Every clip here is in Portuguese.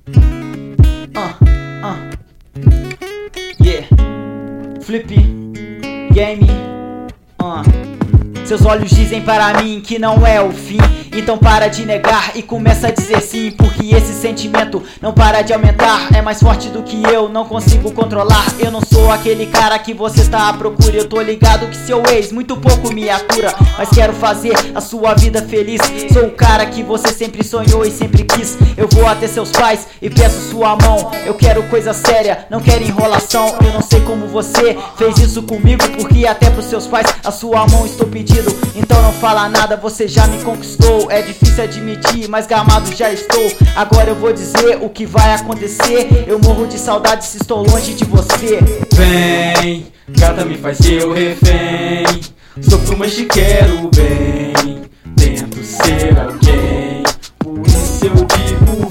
Yeah. Flip Game. Seus olhos dizem para mim que não é o fim, então para de negar e começa a dizer sim, porque esse sentimento não para de aumentar. É mais forte do que eu, não consigo controlar. Eu não sou aquele cara que você está à procura. Eu tô ligado que seu ex muito pouco me atura, mas quero fazer a sua vida feliz. Sou o cara que você sempre sonhou e sempre quis. Eu vou até seus pais e peço sua mão. Eu quero coisa séria, não quero enrolação. Eu não sei como você fez isso comigo, porque até pros seus pais a sua mão estou pedindo. Então não fala nada, você já me conquistou. É difícil admitir, mas gamado já estou. Agora eu vou dizer o que vai acontecer. Eu morro de saudade se estou longe de você. Vem, gata, me faz seu refém. Sofro, mas te quero bem. Tento ser alguém, por isso eu digo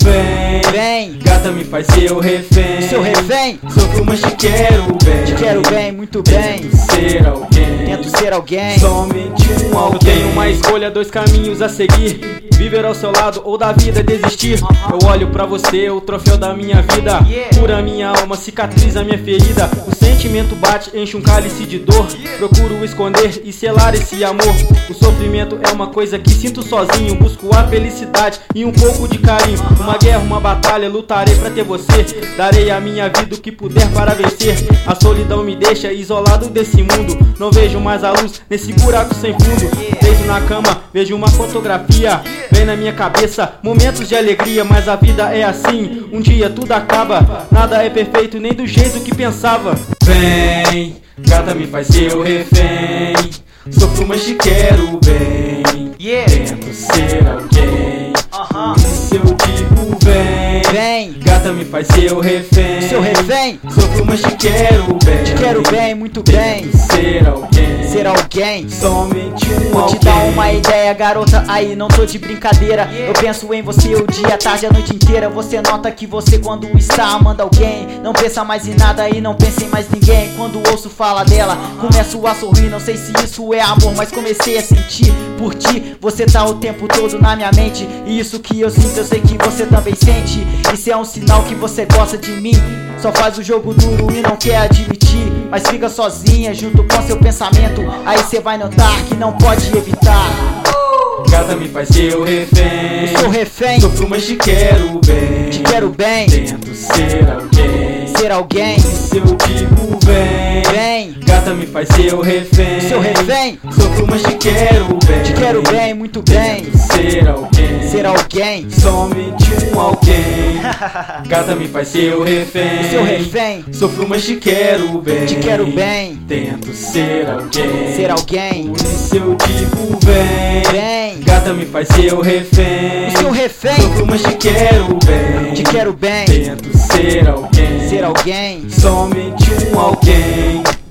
vem. Gata, me faz seu refém. Seu refém. Sofro, mas te quero bem. Te quero bem, muito bem. Tento ser alguém. Tento ser alguém. Somente um alguém. Eu tenho uma escolha, dois caminhos a seguir: viver ao seu lado ou da vida desistir. Eu olho pra você, o troféu da minha vida. Cura minha alma, cicatriza minha ferida. O sentimento bate, enche um cálice de dor. Procuro esconder e selar esse amor. O sofrimento é uma coisa que sinto sozinho. Busco a felicidade e um pouco de carinho. Uma guerra, uma batalha, lutarei pra ter você. Darei a minha vida o que puder para vencer. A solidão me deixa isolado desse mundo. Não vejo mais a luz nesse buraco sem fundo. Deito na cama, vejo uma fotografia. Vem na minha cabeça momentos de alegria, mas a vida é assim, um dia tudo acaba. Nada é perfeito nem do jeito que pensava. Vem, gata, me faz seu refém. Sofro, mas te quero bem. Tento ser alguém, por isso eu digo vem. Gata, me faz seu refém. Seu refém. Sofro, mas te quero bem. Te quero bem, muito bem. Tento ser alguém. Ser alguém. Somente um Vou alguém. te dar uma ideia, garota, aí não tô de brincadeira. Eu penso em você o dia, a tarde, a noite inteira. Você nota que você quando está amando alguém não pensa mais em nada e não pensa em mais ninguém. Quando ouço falar dela, começo a sorrir. Não sei se isso é amor, mas comecei a sentir por ti. Você tá o tempo todo na minha mente, e isso que eu sinto eu sei que você também sente. Isso é um sinal que você gosta de mim. Só faz o jogo duro e não quer admitir, mas fica sozinha junto com seu pensamento. Aí cê vai notar que não pode evitar. Gata, me faz seu refém. Seu refém. Sofro, mas te quero bem. Te quero bem. Tento ser alguém. Ser alguém. Se eu digo vem. Gata, me faz seu refém. Seu refém. Sofro, mas te quero bem. Te quero bem, muito bem. Tento ser alguém. Ser alguém. Somente um alguém. Gata, me faz seu refém. Seu refém. Sofro, mas te quero bem. Te quero bem. Tento ser alguém. Ser alguém. Por isso eu digo vem. Gata, me faz seu refém. Seu refém. Sofro, mas te quero bem. Te quero bem. Tento ser alguém. Ser alguém. Somente um alguém.